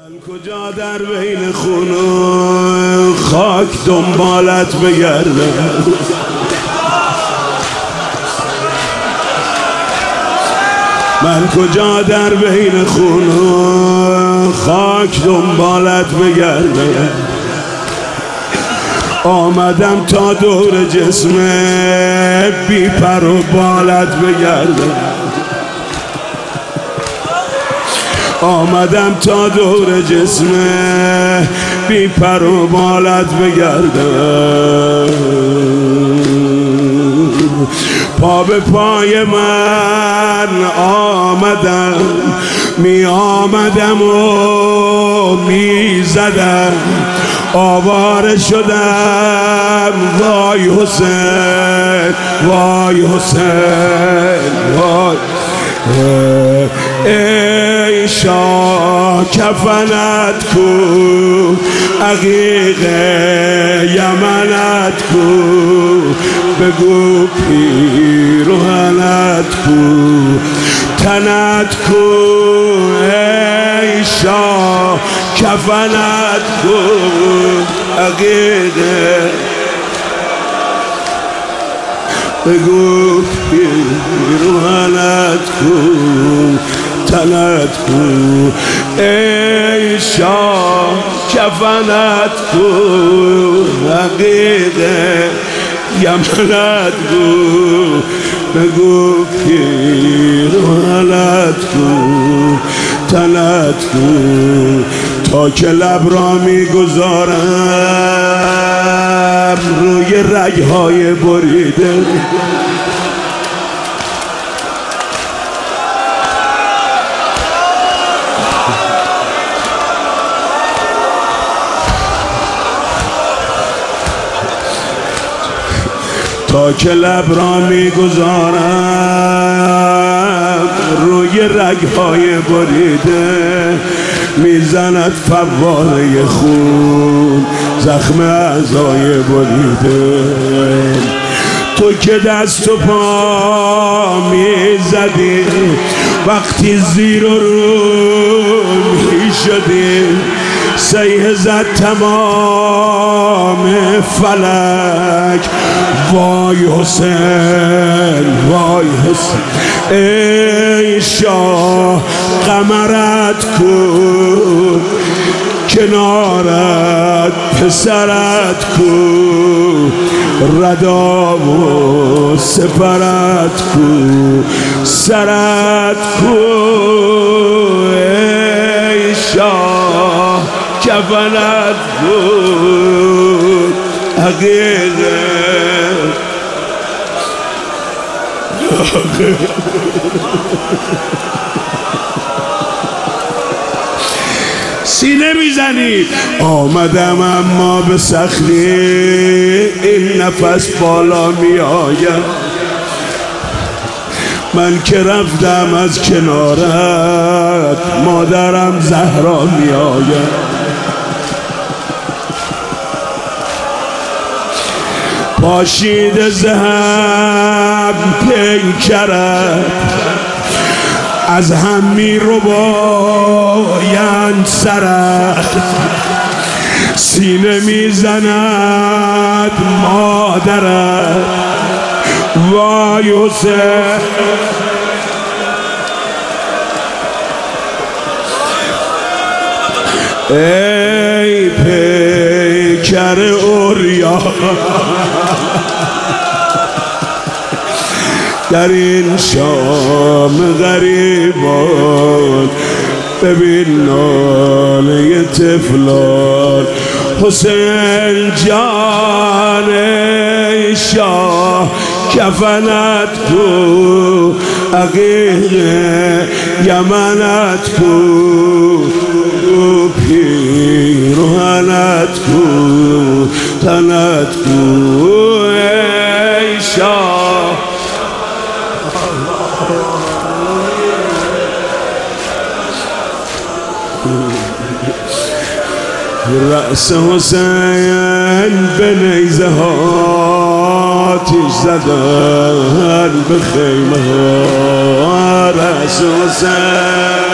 من کجا در بین خون و خاک دنبالت بگردم، من کجا در بین خون و خاک دنبالت بگردم. آمدم تا دور جسم بی پر و بالت بگردم، آمدم تا دور جسم بی پر و بالت بگردم. پا به پای من آمدم، می آمدم و می زدم، آواره شدم وای حسین، وای حسین، وای ای شاه کفنت کو، عقیق یمنت کو، بگو پیرهنت کو، تنت کو، ای شاه کفنت کو، عقیق بگو پیرهنت کو، تنت کو، ای شاه کفنت کو، عقیق یمنت کو، بگو پیرهنت کو، تنت کو. تا که لب را می گذارم روی رگهای بریده، تا که لب را می گذارم روی رگهای بریده، میزند فواره خون زخم اعضای بریده. تو که دست و پا میزدی وقتی زیر و رو میشدی، سیه زد تمام فلک، وای حسین، وای حسین، ای شاه قمرت کو، کنارت پسرت کو، ردا و سپرت کو، سرت کو، ای شاه کفنت کو، عقیقه سینه میزنی. آمدم اما به سختی این نفس بالا می آید، من که رفتم از کنارت مادرم زهرا می آید. پاشید ذهب پیکرت از هم می رو بایند سرت، سینه می زند مادرت، وای حسین، ای پیکر اوریا در این شام غریبان، ببین ناله طفلان. حسین جان ای شاه کفنت کو، عقیق یمنت کو، پیرهنت کو، تنت کو، ای شاه رأس حسین به نیزه ها آتش زدن به خیمه ها. رأس حسین